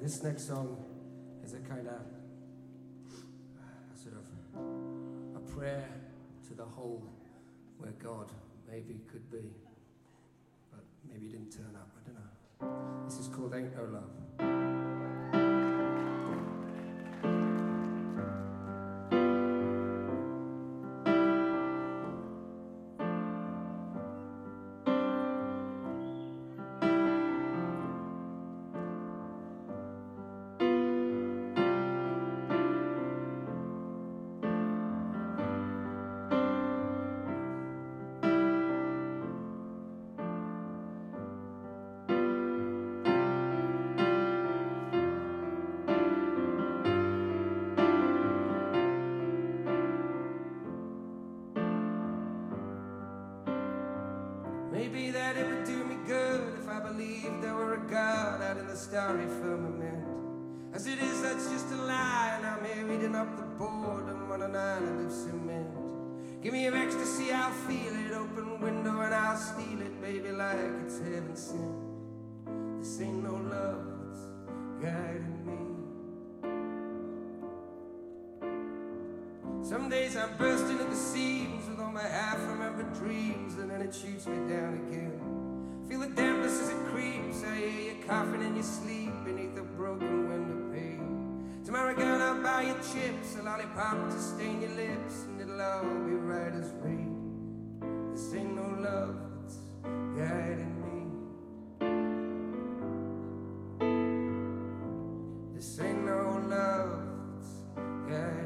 This next song is a kind of sort of a prayer to the hole where God maybe could be, but maybe didn't turn up. I don't know. This is called Ain't No Love. Maybe that it would do me good if I believed there were a God out in the starry firmament. As it is, that's just a lie, and I'm here eating up the boredom on an island of cement. Give me your ecstasy, I'll feel it, open window and I'll steal it, baby, like it's heaven sent. This ain't no love that's guiding me. Some days I'm bursting at the seams with all my half-remembered dreams, and then it shoots me down again. Feel the dampness as it creeps, I hear you coughing in your sleep beneath a broken window pane. Tomorrow, girl, I'll buy you chips, a lollipop to stain your lips, and it'll all be right as rain. This ain't no love that's guiding me. This ain't no love that's guiding me.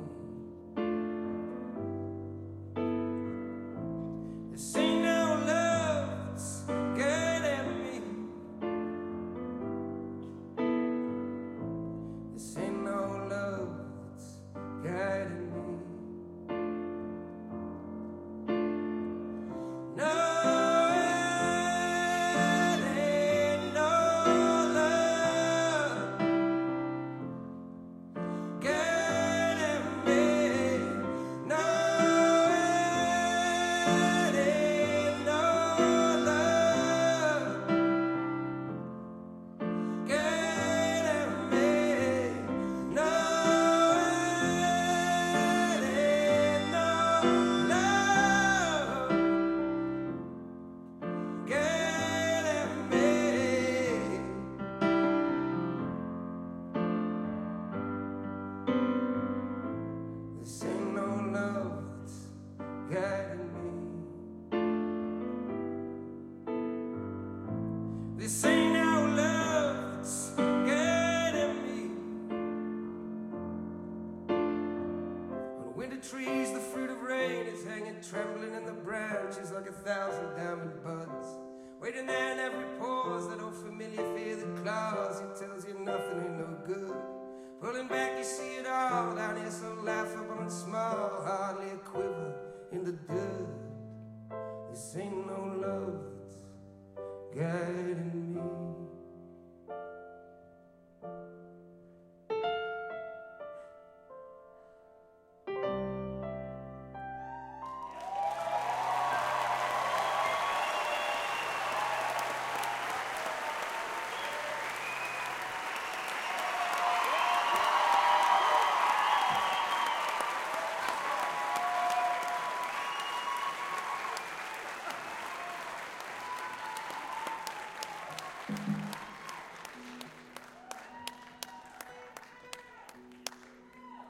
This ain't no love that's guiding me. This ain't no love that's guiding me. No, it ain't no love guiding me. No, it ain't no love guiding me. No, it ain't no love guiding me. This ain't no love that's guiding me. This ain't no love that's guiding me. On winter trees, the fruit of rain is hanging trembling in the branches like 1,000 diamond buds. Waiting there in every pause, that old familiar fear that claws. It tells you nothing ain't no good. Pulling back, you see it all down here, so laughable and small, hardly a quiver in the dirt. This ain't no love that's guiding me.